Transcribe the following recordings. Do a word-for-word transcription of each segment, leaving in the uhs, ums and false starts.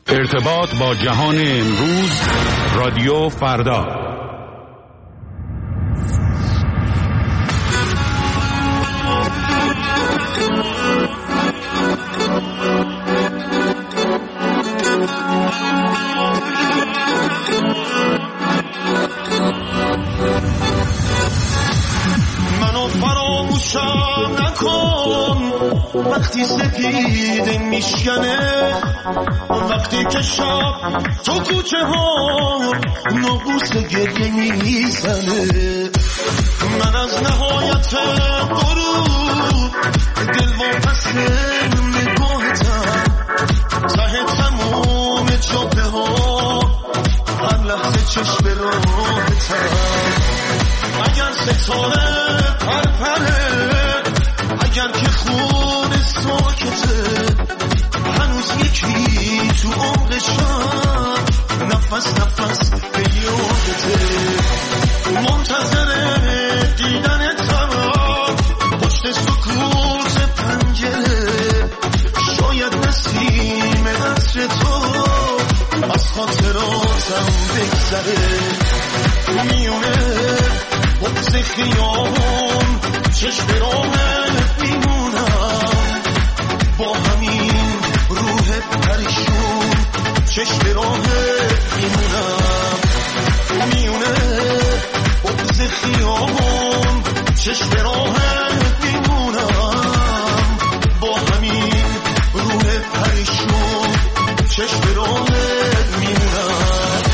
ارتباط با جهان امروز، رادیو فردا. منو فراموشم نکن وقتی سپیده میشکنه، وقتی که شب تو کوچه ها نبوس گریه میزنه. من از نهایت غروب دل واپس نگاهتم، ته تمام جاده ها هر لحظه چشم راهتم. اگر ستاره پرپره، اگر که خون ساکته، هنوز یکی تو عمق شب نفس نفس به یادته. منتظر دیدنتم پشت سکوت پنجره، شاید نسیم عطر تو از خاطراتم بگذره. میونه بغض خیابون چشم راهت میمونم، با همین روح پریشون چشم راهت میمونم. میونه بغض خیابون چشم راهت میمونم، با همین روح پریشون چشم راهت میمونم.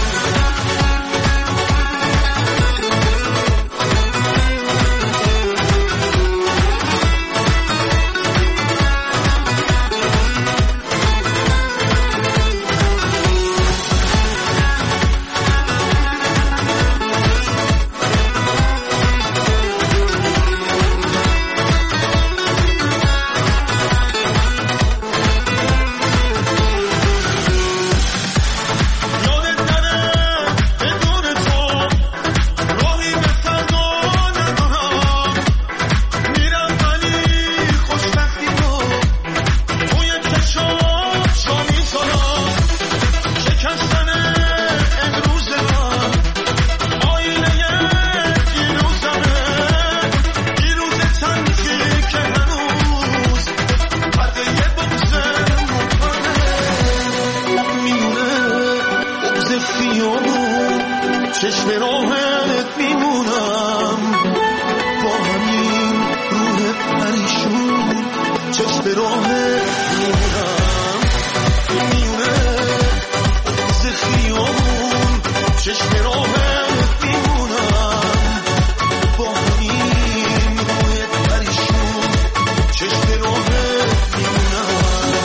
چشم راهت میمونم، با همین روح پریشون چشم راهت میمونم. میونه بغض خیابون چشم راهت میمونم، با همین روح پریشون چشم راهت میمونم.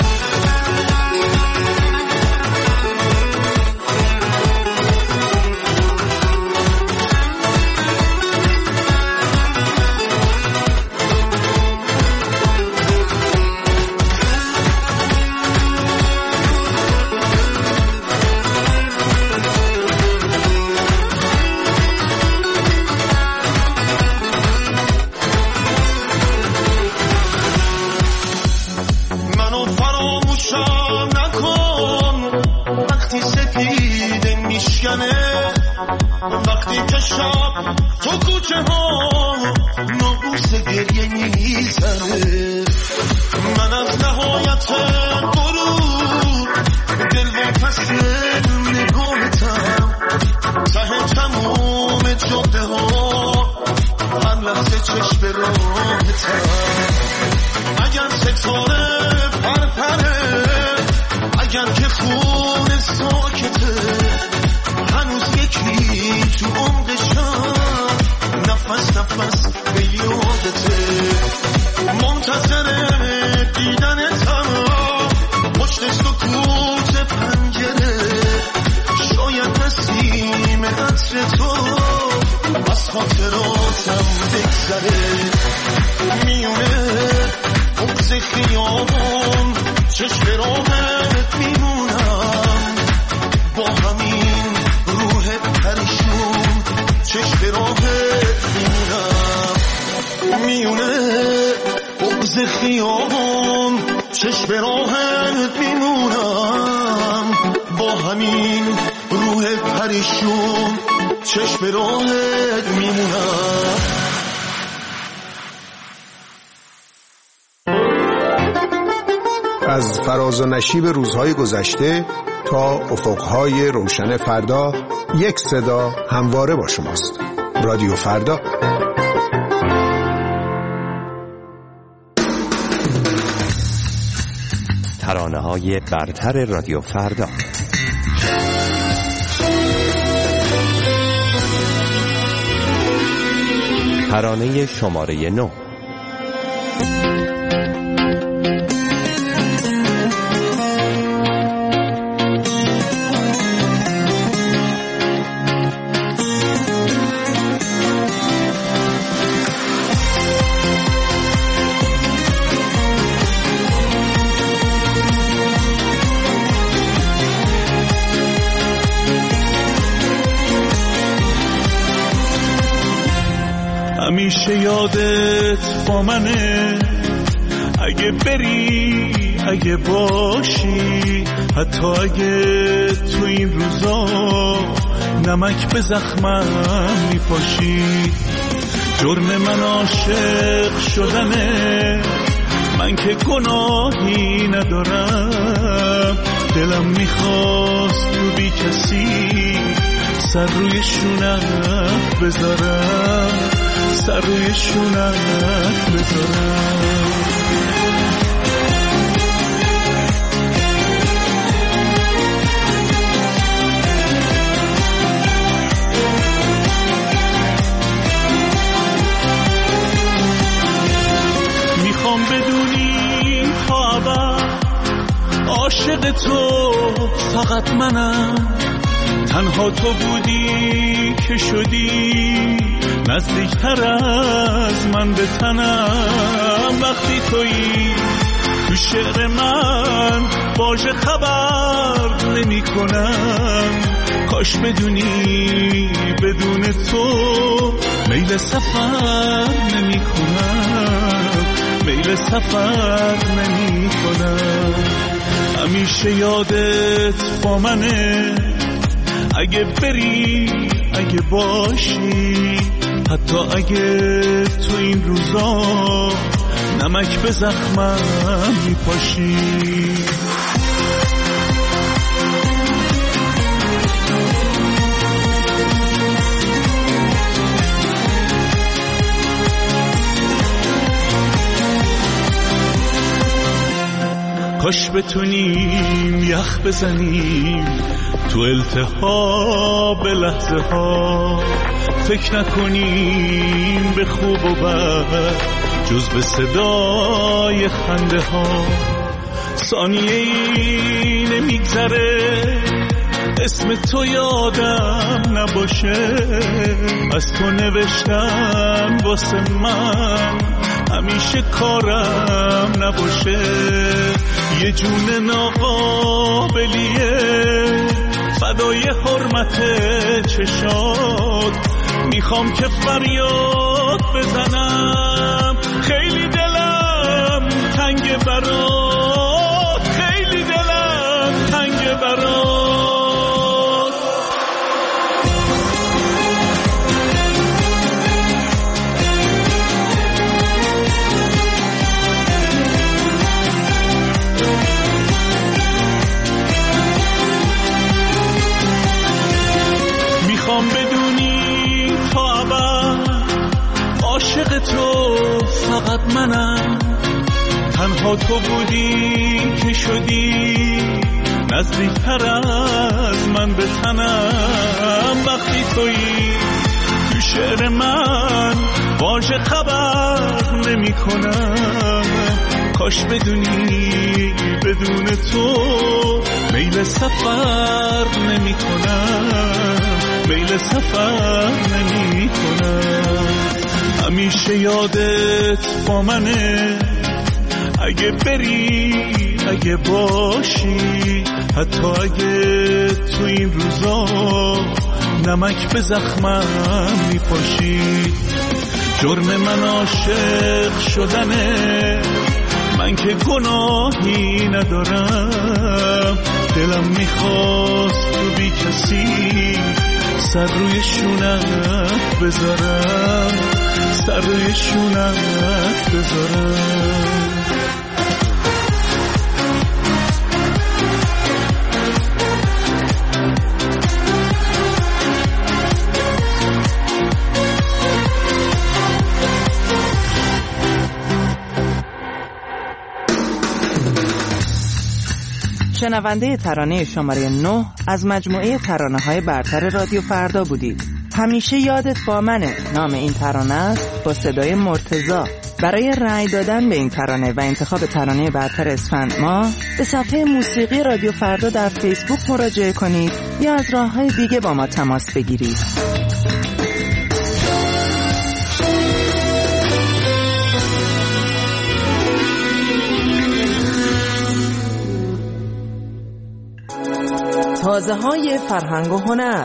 وقتی که شب تو کوچه ها نبوس گریه میزنه. من از نهایت غروب دل واپس نگاهتم، ته تمام جاده ها هر لحظه چشم راهتم. اگر ستاره پرپره، اگر که خون ساکته، هنوز یکی تو عمق شب نفس نفس به یادته. منتظر دیدنتم پشت سکوت پنجره، شاید نسیم عطر تو از خاطراتم بگذره. میونه بغض خیابون چشم راهت میمونم، با همین روح پریشون چشم راهت میمونم. میونه بغض خیابون چشم راهت میمونم، همین روح پریشون چشم راهت میمونم. از فراز و نشیب روزهای گذشته تا افقهای روشن فردا، یک صدا همواره با شماست. رادیو فردا. ترانه‌های برتر رادیو فردا. ترانه شماره نو. همیشه یادت با منه، اگه بری اگه باشی، حتی اگه تو این روزا نمک به زخمم میپاشی. جرم من عاشق شدنه، من که گناهی ندارم. دلم میخواست تو بی کسی سر روی شونت بذارم، سر روی شونت بذارم. میخوام بدونی تا ابد عاشق تو فقط منم. تنها تو بودی که شدی نزدیکتر از من به تنم. وقتی تویی تو شعر من واژه خبر نمی کنم. کاش بدونی بدون تو میل سفر نمی کنم، میل سفر نمی کنم. همیشه یادت با منه، اگه بری اگه باشی، حتی اگه تو این روزا نمک به زخمم میپاشی. کاش بتونیم یخ بزنیم تو التهاب لحظه ها، فکر نکنیم به خوب و بد جز به صدای خنده ها. ثانیه ای نمیگذره اسم تو یادم نباشه. از تو نوشتم واسه من همیشه کارم نباشه. یه جون ناقابلیه فدای حرمت چشات. میخوام که فریاد بزنم، خیلی دلم تنگ برات، خیلی دلم تنگ برات. بدونی تا ابد عاشق تو فقط منم. تنها تو بودی که شدی نزدیکتر از من به تنم. وقتی تویی تو شعر من واژه خبر نمی کنم. کاش بدونی بدون تو میل سفر نمی کنم، میل سفر نمی کنم. همیشه یادت با منه، اگه بری اگه باشی، حتی اگه تو این روزا نمک به زخمم میپاشی. جرم من عاشق شدنه، من که گناهی ندارم. دلم میخواد نرسی سر روی شونت بذارم، سر روی شونت بذارم. شنونده ترانه شماره نه از مجموعه ترانه‌های برتر رادیو فردا بودید. همیشه یادت با منه نام این ترانه است، با صدای مرتضی. برای رأی دادن به این ترانه و انتخاب ترانه برتر اسفند ماه به صفحه موسیقی رادیو فردا در فیسبوک مراجعه کنید یا از راه‌های دیگه با ما تماس بگیرید. تازه های فرهنگ و هنر.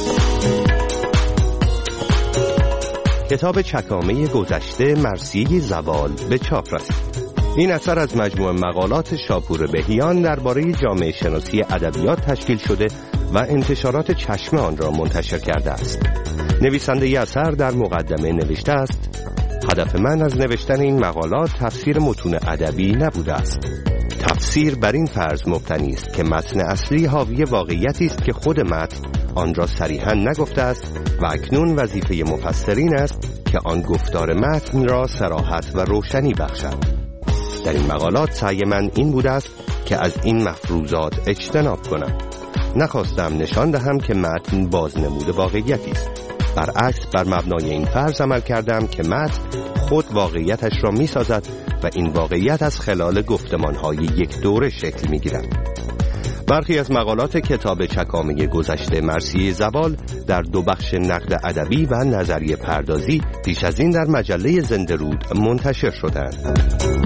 کتاب چکامه گذشته مرثیه زوال به چاپ رسید. این اثر از مجموعه مقالات شاپور بهیان درباره جامعه شناسی ادبیات تشکیل شده و انتشارات چشمه آن را منتشر کرده است. نویسنده ی اثر در مقدمه نوشته است: هدف من از نوشتن این مقالات تفسیر متون ادبی نبوده است. تفسیر بر این فرض مبتنی است که متن اصلی حاوی واقعیتی است که خود متن آن را صریحاً نگفته است و اکنون وظیفه مفسرین است که آن گفتار متن را صراحت و روشنی بخشد. در این مقالات سعی من این بوده است که از این مفروضات اجتناب کنم. نخواستم نشان دهم که متن بازنمود واقعیتی است. برعکس بر مبنای این فرض عمل کردم که متن خود واقعیتش را می سازد و این واقعیت از خلال گفتمان‌های یک دوره شکل می‌گیرد. برخی از مقالات کتاب چکامه گذشته مرثیه زوال در دو بخش نقد ادبی و نظریه پردازی پیش از این در مجله زنده رود منتشر شدند.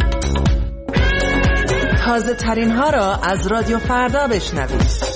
تازه ترین ها را از رادیو فردا بشنوید.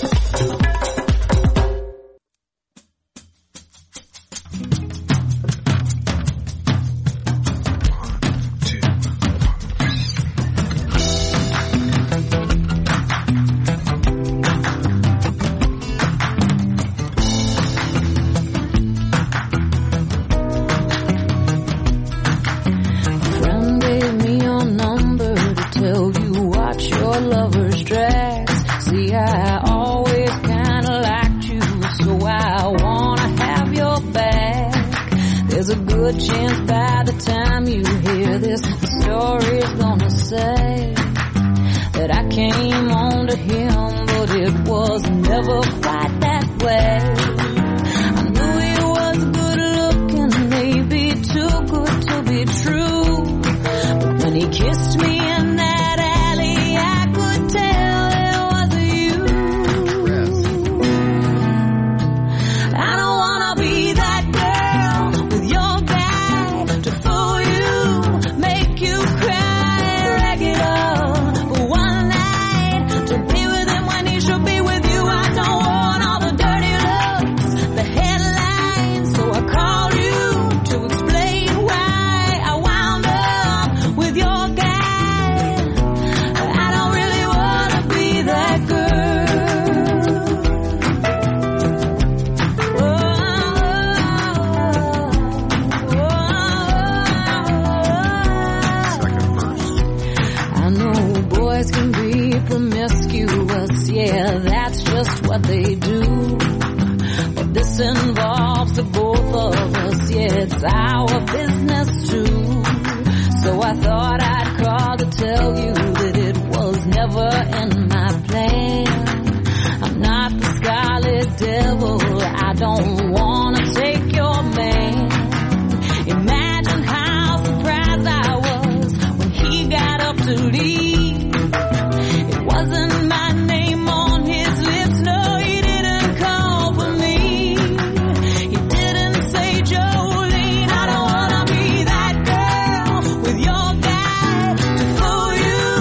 You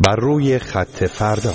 بر روی خط فردا.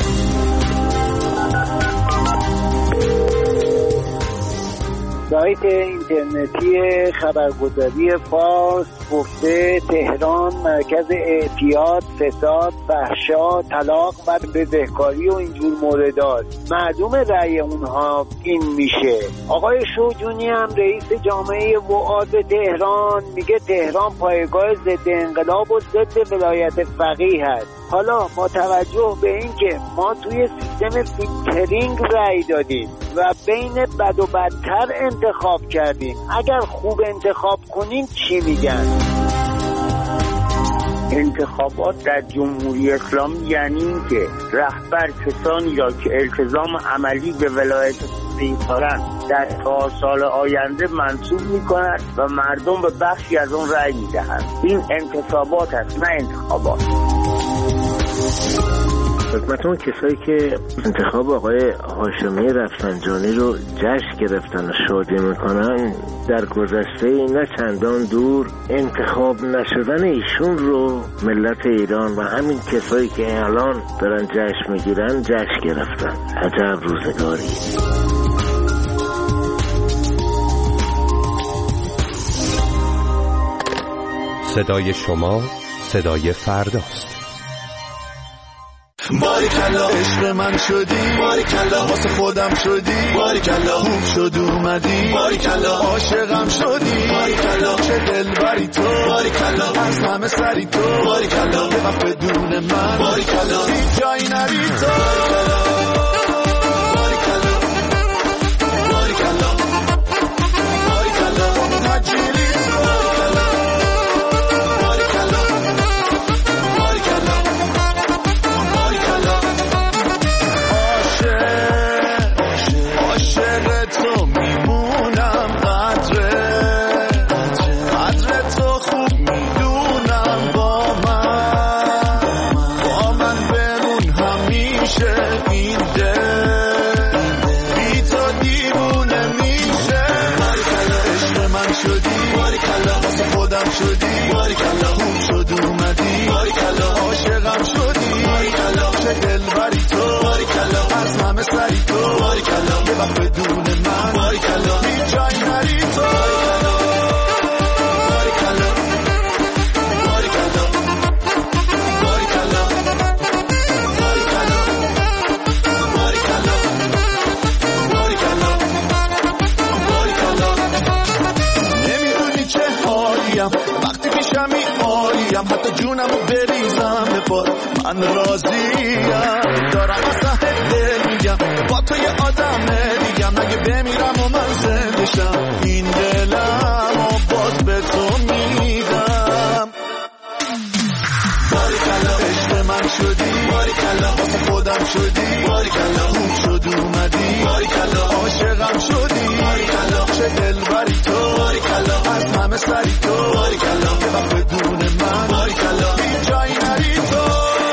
سایت اینترنتی خبرگزاری فارس گفته تهران مرکز اعتیاد، فساد، فحشا، طلاق و بدهکاری و اینجور موردات. معلوم رأی اونها این میشه. آقای شوجونی هم رئیس جامعه وعاظ تهران میگه تهران پایگاه ضد انقلاب و ضد ولایت فقیه هست. حالا با توجه به این که ما توی سیستم فیلترینگ رأی دادیم و بین بد و بدتر انتخاب کردیم، اگر خوب انتخاب کنیم چی میگن؟ انتخابات در جمهوری اسلامی یعنی این که رهبر کسانی را که التزام عملی به ولایت فقیه دارند در چهار سال آینده منصوب می‌کند و مردم به بخشی از آن رأی می‌دهند. این انتصابات است، نه انتخابات. خدمتون کسایی که انتخاب آقای هاشمی رفسنجانی رو جشن گرفتن و شادی میکنن، در گذشته نه چندان دور انتخاب نشدن ایشون رو ملت ایران و همین کسایی که الان دارن جشن میگیرن جشن گرفتن. عجب روزگاری. صدای شما صدای فرداست. باریکلا عشق من شدی، باریکلا واسه خودم شدی، باریکلا خوب شد اومدی، باریکلا عاشقم شدی، باریکلا چه دلبری تو، باریکلا از همه سری تو، باریکلا یه وقت بدون من، باریکلا هیچ جایی نری تو، باریکلا باریکلا باریکلا نجیلی شدی، باریکلا خوب شد اومدی، باریکلا عاشقم شدی، باریکلا چه دلبری تو، باریکلا از همه سری تو، باریکلا یه وقت بدون من، باریکلا هیچ جایی نری تو، باریکلا باریکلا باریکلا باریکلا باریکلا باریکلا باریکلا نمیدونی چه حالیم وقتی پیشمی عالیم، حتی جونمو بریزم به پات من راضیم، دارم از ته دل میگم با تو یه آدم دیگم، اگه بمیرم و من زنده شم این دلم و باز به تو میدم. باریکلا عشق من شدی، باریکلا واسه خودم شدی، باریکلا خوب شد اومدی، باریکلا عاشقم شدی، باریکلا چه دلبری تو، باریکلا از همه سری تو، باریکلا یه وقت بدون من، باریکلا هیچ جایی نری تو.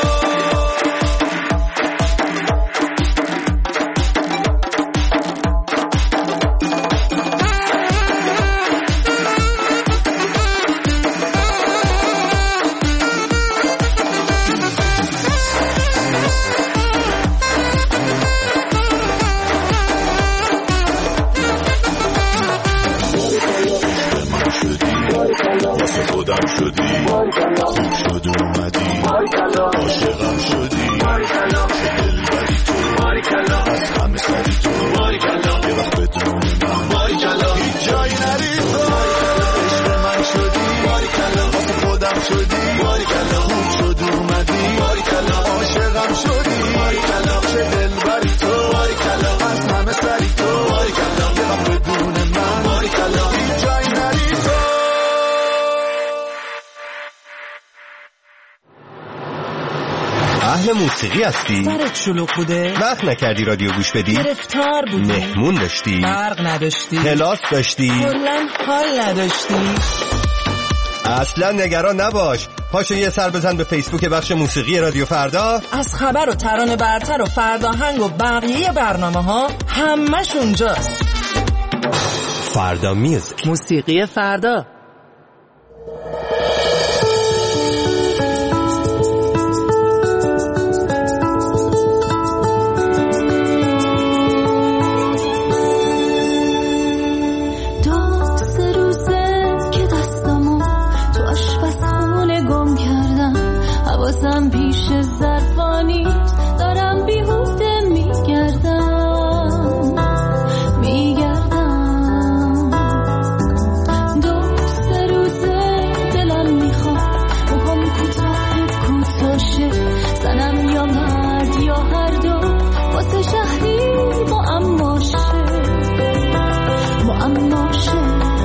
موسیقی هستی؟ سرت شلوغ بوده؟ وقت نکردی رادیو گوش بدی؟ گرفتار بودی؟ مهمون داشتی؟ برق نداشتی؟ کلاس داشتی؟ کلاً حال نداشتی؟ اصلا نگران نباش، پاشو یه سر بزن به فیسبوک بخش موسیقی رادیو فردا. از خبر و ترانه برتر و فرداهنگ و بقیه برنامه ها همش اونجاست. فردا میوزیک، موسیقی فردا. حواسم پیش ظرفانی دارم بیهوده میگردم میگردم دو سه روزه دلم میخواد موهام کوتاه کوتاشه زنم یا مرد یا هر دو واسه شهری با اماشه با اماشه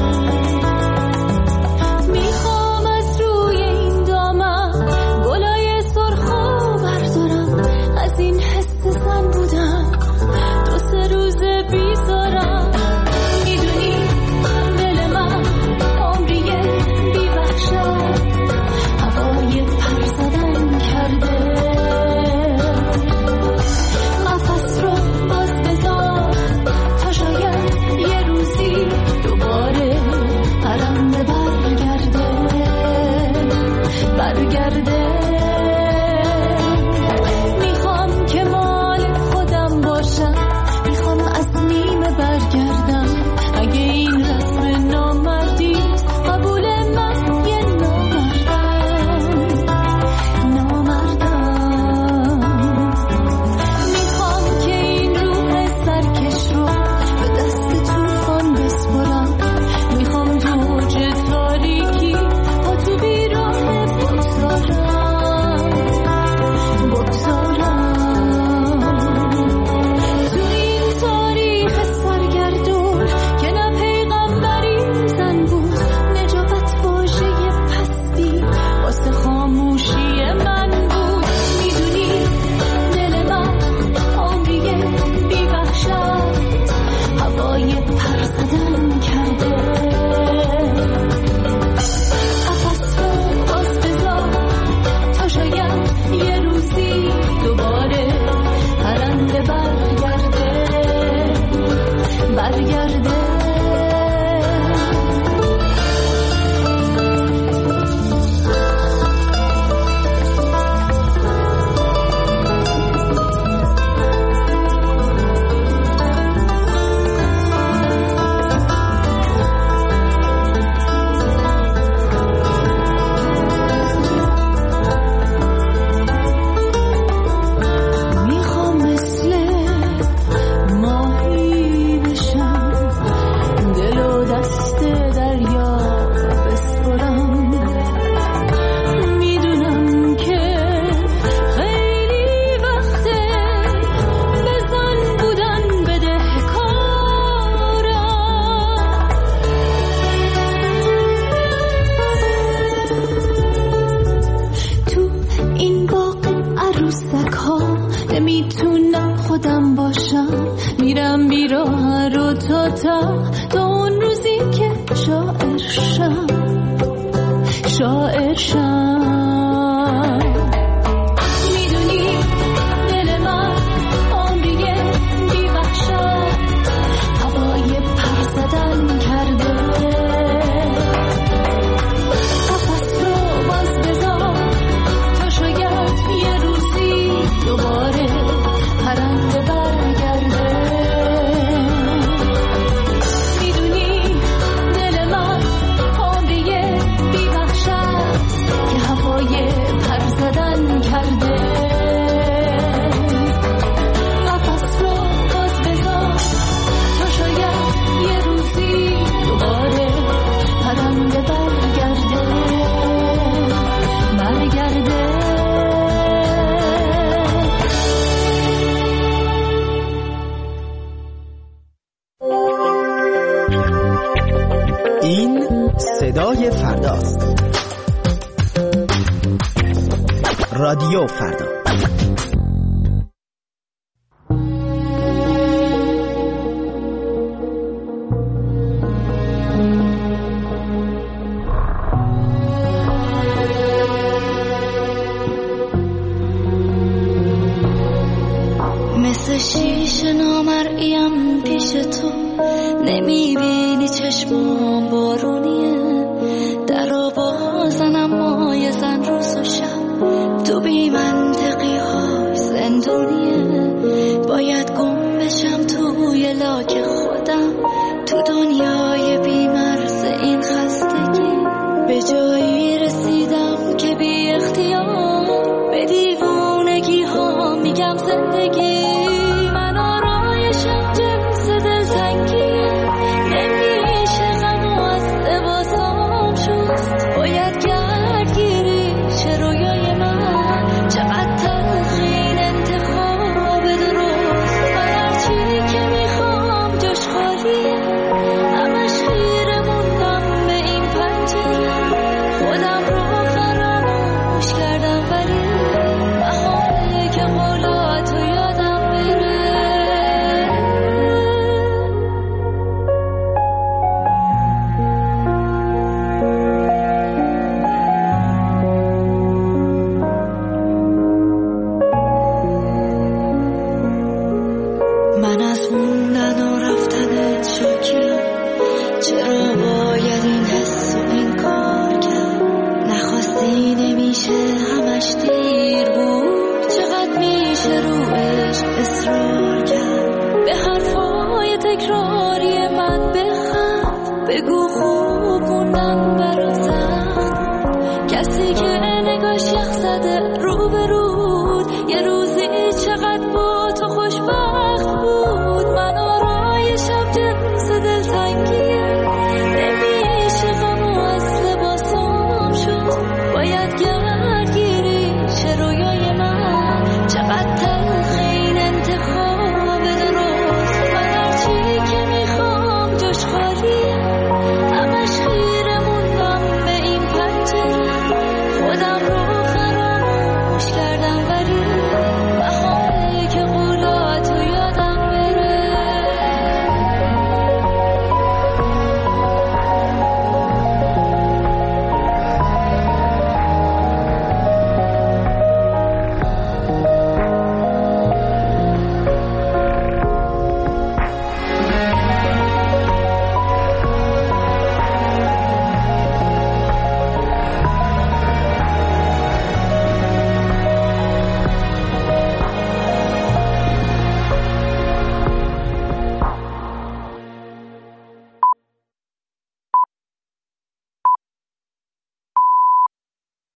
میخوام از روی این دامن گلای سرخو بردارم از این حس زن بودم دو سه روزه بیزارم میدونی دل من عمریه بی وحشت هوای پر زدن کرده قفس رو باز بذار تا شاید یه روزی دوباره پرنده برگرده برگرده میخوام که مال خودم باشم میخوام از نیمه برگردم اگه این رسم نامردی قبول من یه نامردم نامردم میخوام که این روح سرکش رو به دست طوفان بسپرم میخوام تو اوج تاریکی با تو بیراه بگذارم بگذارم تو این تاریخ سرگردون که نه پیغمبری زن بود نجابت واژه پستی واسه خاموشی من بود میدونی دل من عمریه بی وحشت هوای پر زدن کرده قفس رو باز بذار تا شاید یه روزی دوباره پرنده برگرده برگرده میخوام مثل ماهی بشم دل و دست دریا بسپرم میدونم که خیلی وقته بزن بودن بدهکارم تو این باغ عروسک ها نمیتونم خودم باشم میرم بیراه رو تا تا تا اون روزی که شاعر شم شاعر شم میدونی دل من عمریه بی وحشت هوای پر زدن کرده قفس رو باز بذار تا شاید یه روزی دوباره پرنده برگرده میدونی دل من عمریه بی وحشت که هوای پر زدن کرده قفس رو باز بذار تا شاید یه روزی دوباره پرنده برگرده برگرده این صدای فرداست. رادیو فردا. مثل شیشه نامرئیم پیش تو نمیبینی چشمام بارونیه درا بازنم مای زن روز و شب تو بی منطقی های زندونیه باید گم بشم توی لاک خودم تو دنیای بی مرز این خستگی به جایی رسیدم که بی اختیار زندگی من آرایشم جنس دلتنگیه نمیشه غم و از لباسام شست باید گردگیری چه رویای من چقدر تلخین انتخاب درست من هرچی که میخوام جاش خالیه همش خیره موندم به این پنجره خودم رو فراموش کردم ولی محاله که قولاتو یادم بره من از موندن و رفتنت شاکیم چرا باید این حس و این کار کرد نخواستی نمیشه همش دیر بود چقدر میشه رو عشق اصرار کرد به حرفای تکراری من بخند بگو خوب موندن برا سخت کسی که نگاش یخ زده رو به رو